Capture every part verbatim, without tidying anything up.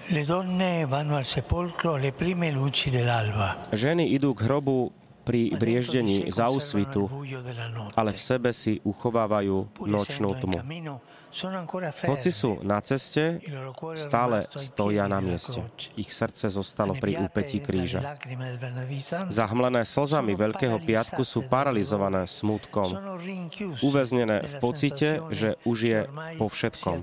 Ženy idú k hrobu pri brieždení záusvitu, ale v sebe si uchovávajú nočnú tmu. Hoci sú na ceste, stále stoja na mieste. Ich srdce zostalo pri úpetí kríža. Zahmlené slzami Veľkého piatku sú paralizované smútkom, uväznené v pocite, že už je po všetkom.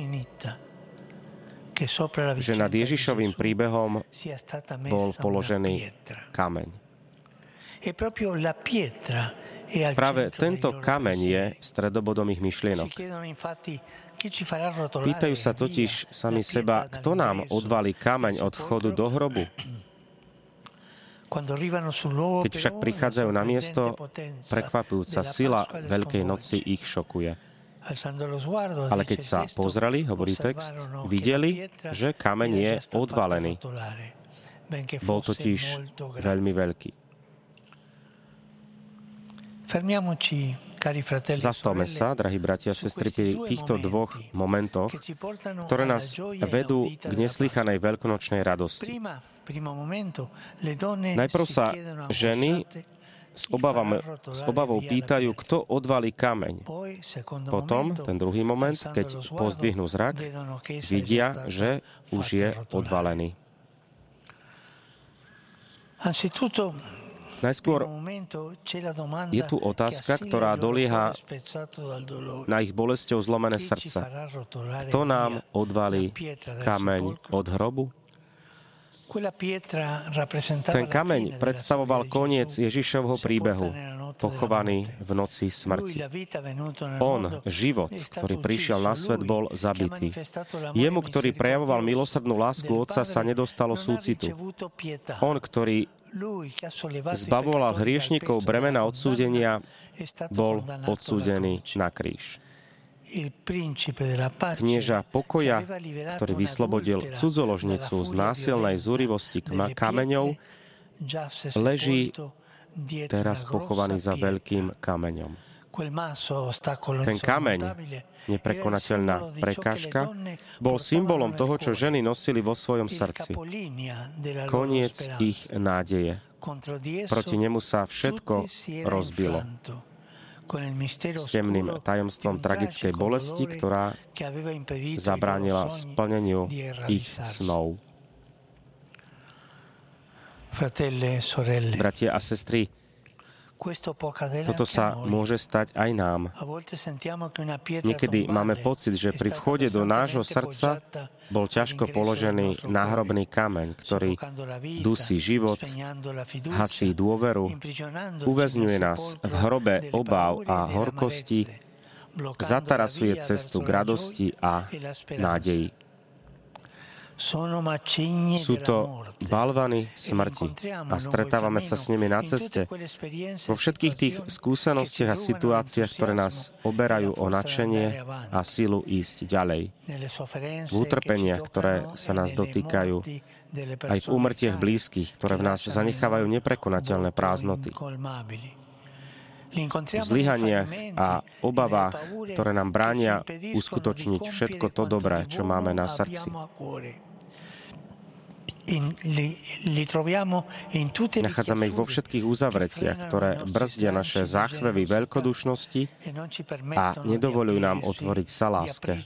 Že nad Ježišovým príbehom bol položený kameň. Práve tento kameň je stredobodom ich myšlienok. Pýtajú sa totiž sami seba, kto nám odvalí kameň od vchodu do hrobu. Keď však prichádzajú na miesto, prekvapujúca sila Veľkej noci ich šokuje. Ale keď sa pozreli, hovorí text, videli, že kameň je odvalený. Bol totiž veľmi veľký. Zastavme sa, drahí bratia a sestry, pri týchto dvoch momentoch, ktoré nás vedú k neslychanej veľkonočnej radosti. Najprv sa ženy s, obavami, s obavou pýtajú, kto odvalí kameň. Potom, ten druhý moment, keď pozdvihnú zrak, vidia, že už je odvalený. Najskôr je tu otázka, ktorá dolieha na ich bolesťou zlomené srdce. Kto nám odvalí kameň od hrobu? Ten kameň predstavoval koniec Ježišovho príbehu, pochovaný v noci smrti. On, život, ktorý prišiel na svet, bol zabitý. Jemu, ktorý prejavoval milosrdnú lásku Otca, sa nedostalo súcitu. On, ktorý zbavoval hriešnikov bremena odsúdenia, bol odsúdený na kríž. Knieža pokoja, ktorý vyslobodil cudzoložnicu z násilnej zúrivosti kameňov, leží teraz pochovaný za veľkým kameňom. Ten kameň, neprekonateľná prekážka, bol symbolom toho, čo ženy nosili vo svojom srdci. Koniec ich nádeje. Proti nemu sa všetko rozbilo. S temným tajomstvom tragickej bolesti, ktorá zabránila splneniu ich snov. Bratia a sestry, toto sa môže stať aj nám. Niekedy máme pocit, že pri vchode do nášho srdca bol ťažko položený náhrobný kameň, ktorý dusí život, hasí dôveru, uväzňuje nás v hrobe obáv a horkosti, zatarasuje cestu k radosti a nádeji. Sú to balvany smrti a stretávame sa s nimi na ceste. Vo všetkých tých skúsenostiach a situáciách, ktoré nás oberajú o nadšenie a silu ísť ďalej. V utrpeniach, ktoré sa nás dotýkajú, aj v úmrtiach blízkych, ktoré v nás zanechávajú neprekonateľné prázdnoty. V zlyhaniach a obavách, ktoré nám bránia uskutočniť všetko to dobré, čo máme na srdci. Nachádzame ich vo všetkých uzavretiach, ktoré brzdia naše záchvevy veľkodušnosti a nedovoľujú nám otvoriť sa láske.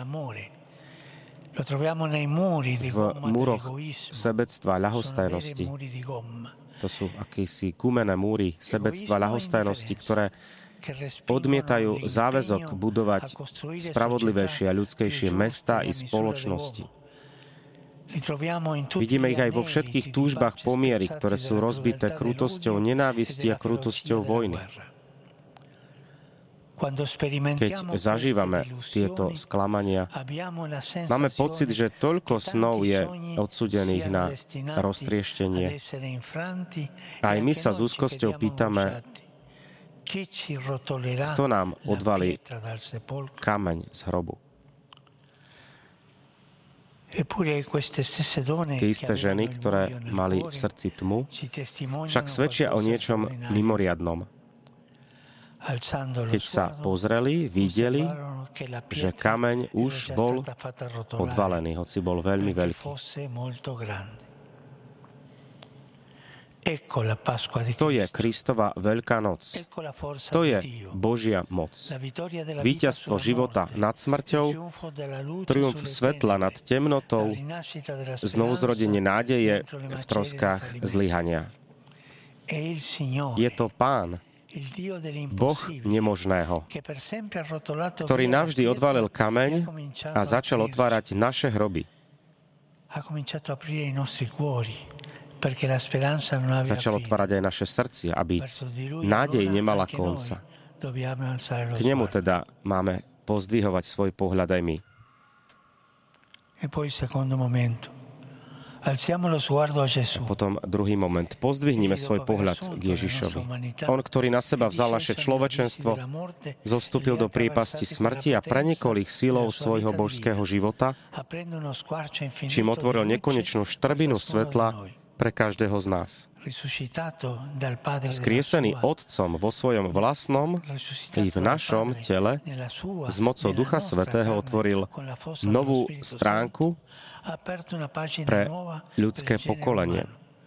V múroch sebectva a ľahostajnosti. To sú akýsi gumené múry sebectva a ľahostajnosti, ktoré odmietajú záväzok budovať spravodlivejšie a ľudskejšie mestá i spoločnosti. Vidíme ich aj vo všetkých túžbách pomiery, ktoré sú rozbité krutosťou nenávisti a krutosťou vojny. Keď zažívame tieto sklamania, máme pocit, že toľko snov je odsúdených na roztrieštenie. Aj my sa s úzkosťou pýtame, kto nám odvalí kameň z hrobu. Tie isté ženy, ktoré mali v srdci tmu, však svedčia o niečom mimoriadnom. Keď sa pozreli, videli, že kameň už bol odvalený, hoci bol veľmi veľký. To je Kristova Veľká noc. To je Božia moc. Víťazstvo života nad smrťou, triumf svetla nad temnotou, znovuzrodenie nádeje v troskách zlyhania. Je to Pán, Boh nemožného, ktorý navždy odvalil kameň a začal otvárať naše hroby. Začal otvárať aj naše srdcia, aby nádej nemala konca. K nemu teda máme pozdvihovať svoj pohľad aj my. A potom druhý moment. Pozdvihnime svoj pohľad k Ježišovi. On, ktorý na seba vzal naše človečenstvo, zostúpil do priepasti smrti a prenikol ich silou svojho božského života, čím otvoril nekonečnú štrbinu svetla pre každého z nás. Vzkriesený Otcom vo svojom vlastnom i v našom tele s mocou Ducha Svätého otvoril novú stránku pre ľudské pokolenie.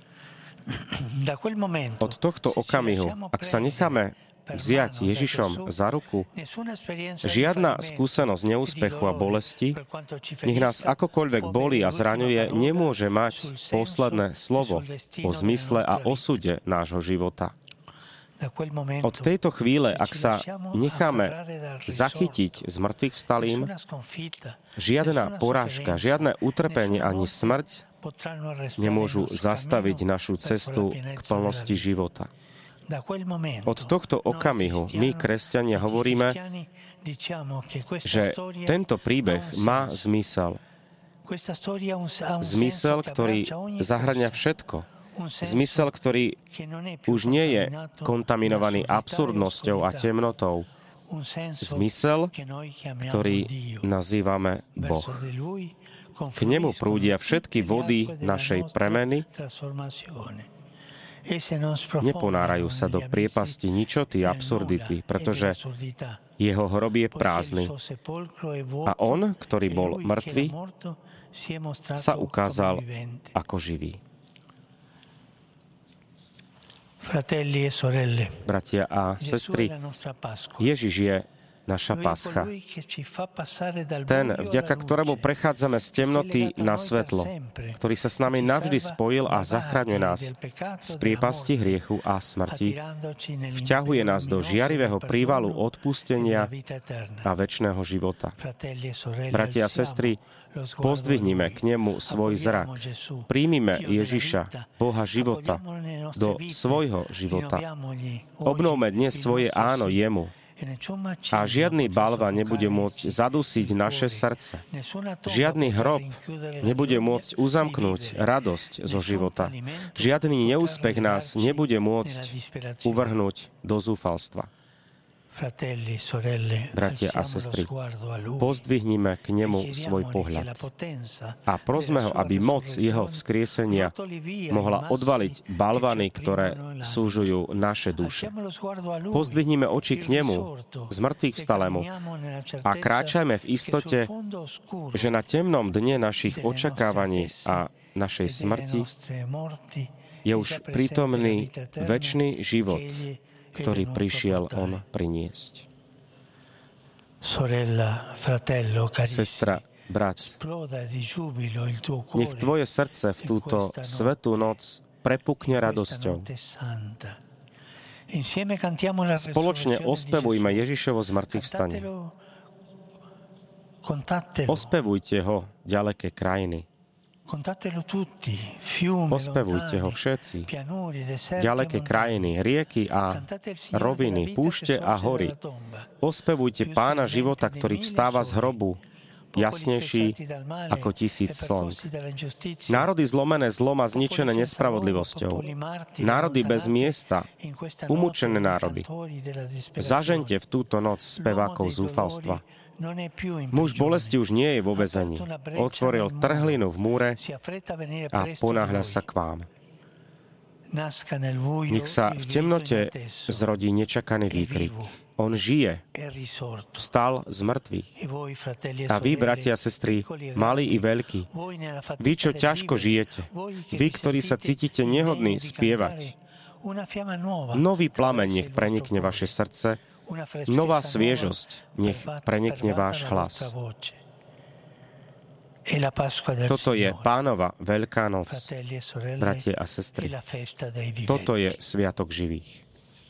Od tohto okamihu, ak sa necháme vziať Ježišom za ruku, žiadna skúsenosť neúspechu a bolesti, nech nás akokoľvek bolí a zraňuje, nemôže mať posledné slovo o zmysle a osude nášho života. Od tejto chvíle, ak sa necháme zachytiť s mŕtvych vstalým, žiadna porážka, žiadne utrpenie ani smrť nemôžu zastaviť našu cestu k plnosti života. Od tohto okamihu my, kresťania, hovoríme, že tento príbeh má zmysel. Zmysel, ktorý zahŕňa všetko. Zmysel, ktorý už nie je kontaminovaný absurdnosťou a temnotou. Zmysel, ktorý nazývame Boh. K nemu prúdia všetky vody našej premeny. Neponárajú sa do priepasti ničoty a absurdity, pretože jeho hrob je prázdny. A on, ktorý bol mŕtvy, sa ukázal ako živý. Bratia a sestry, Ježiš je naša Pascha. Ten, vďaka ktorému prechádzame z temnoty na svetlo, ktorý sa s nami navždy spojil a zachraňuje nás z priepasti hriechu a smrti, vťahuje nás do žiarivého prívalu odpustenia a večného života. Bratia a sestry, pozdvihnime k nemu svoj zrak. Príjmime Ježiša, Boha života, do svojho života. Obnovme dnes svoje áno jemu. A žiadny balva nebude môcť zadusiť naše srdce. Žiadny hrob nebude môcť uzamknúť radosť zo života. Žiadny neúspech nás nebude môcť uvrhnúť do zúfalstva. Bratia a sestry, pozdvihnime k nemu svoj pohľad a prosme ho, aby moc jeho vzkriesenia mohla odvaliť balvany, ktoré súžujú naše duše. Pozdvihnime oči k nemu, z mŕtvych vstalému, a kráčajme v istote, že na temnom dne našich očakávaní a našej smrti je už prítomný večný život, ktorý prišiel on priniesť. Sestra, brat, nech tvoje srdce v túto svätú noc prepukne radosťou. Spoločne ospevujme Ježišovo zmŕtvychvstanie. Ospevujte ho, ďaleké krajiny. Ospevujte ho všetci. Ďaleké krajiny, rieky a roviny, púšte a hory. Ospevujte Pána života, ktorý vstáva z hrobu, jasnejší ako tisíc slnk. Národy zlomené zlom a zničené nespravodlivosťou. Národy bez miesta, umúčené národy. Zažeňte v túto noc spevákov zúfalstva. Muž bolesti už nie je vo väzení. Otvoril trhlinu v múre a ponáhľa sa k vám. Nech sa v temnote zrodí nečakaný výkrik. On žije, vstal z mŕtvych. A vy, bratia a sestry, malí i veľkí, vy, čo ťažko žijete, vy, ktorí sa cítite nehodní spievať, nový plameň nech prenikne vaše srdce, nová sviežosť nech prenikne váš hlas. Toto je Pánova Veľká noc, bratia a sestry. Toto je Sviatok živých.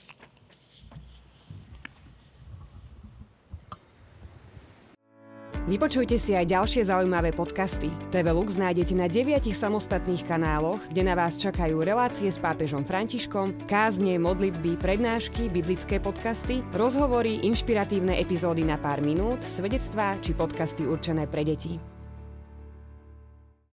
Vypočujte si aj ďalšie zaujímavé podcasty. té vé Lux nájdete na deviatich samostatných kanáloch, kde na vás čakajú relácie s pápežom Františkom, kázne, modlitby, prednášky, biblické podcasty, rozhovory, inšpiratívne epizódy na pár minút, svedectvá či podcasty určené pre deti.